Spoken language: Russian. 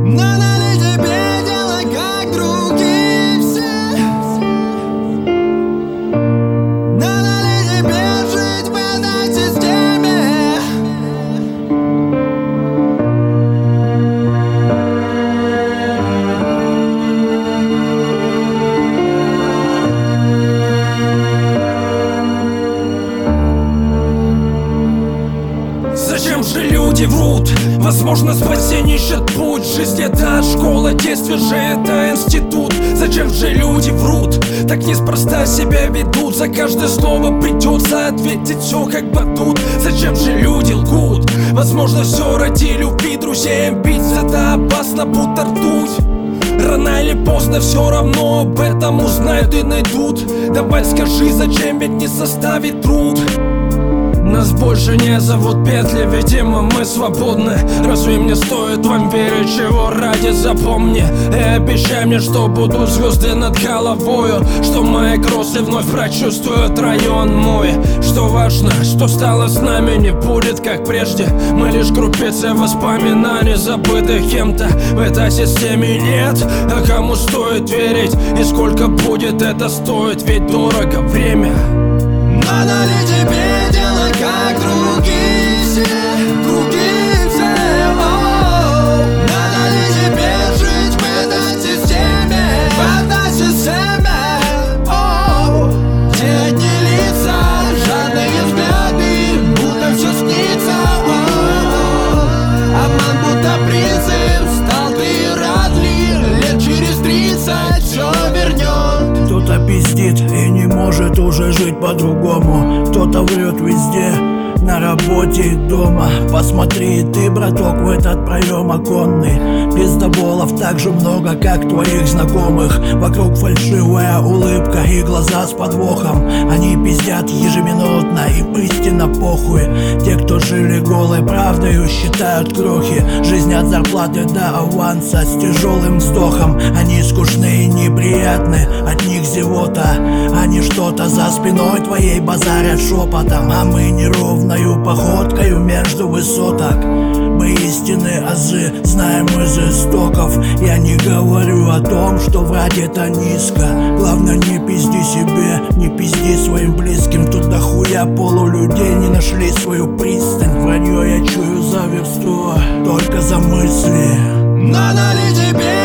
Надо ли тебе делать как другие все? Надо ли тебе жить в этой системе? Зачем же люди врут? Возможно, спасение ищет путь. Жизнь — это школа, действие же — это институт. Зачем же люди врут? Так неспроста себя ведут. За каждое слово придется ответить все как батут. Зачем же люди лгут? Возможно, все ради любви друзей. Амбиция — это опасно, будто ртуть. Рано или поздно все равно об этом узнают и найдут. Давай скажи, зачем, ведь не составит труд. Нас больше не зовут петли, видимо мы свободны. Разве мне стоит вам верить, чего ради запомни? И обещай мне, что будут звезды над головою, что мои кроссы вновь прочувствуют район мой. Что важно, что стало с нами, не будет как прежде. Мы лишь крупицы воспоминаний, забытых кем-то. В этой системе нет, а кому стоит верить? И сколько будет это стоить, ведь дорого время. Надо ли тебе делать как другие все? Другие все, о-о-о. Надо ли тебе жить в этой системе? В этой системе, о-о-о. Где одни лица, жадные взгляды, будто все снится, о-о-о. Обман будто призыв, стал ты рад ли? Лет через 30 все вернет. Кто-то пиздит и не может уже жить по-другому. Кто-то врет везде, на работе и дома. Посмотри ты, браток, в этот проем оконный. Пиздоболов так же много, как твоих знакомых. Вокруг фальшивая улыбка и глаза с подвохом. Они пиздят ежеминутно, им истинно похуй. Те, кто жили голой правдою, считают крохи. Жизнь от зарплаты до аванса с тяжелым вздохом. Они скучны и неприятны, от них зевота. Они что-то за спиной твоей базарят шепотом. А мы неровною походкою между высоток. Мы истинные азы, знаем из истоков. Я не говорю о том, что врать это низко. Главное, не пизди себе, не пизди своим близким. Тут дохуя полулюдей не нашли свою пристань. Вранье я чую за версту, только за мысли. Надо ли тебе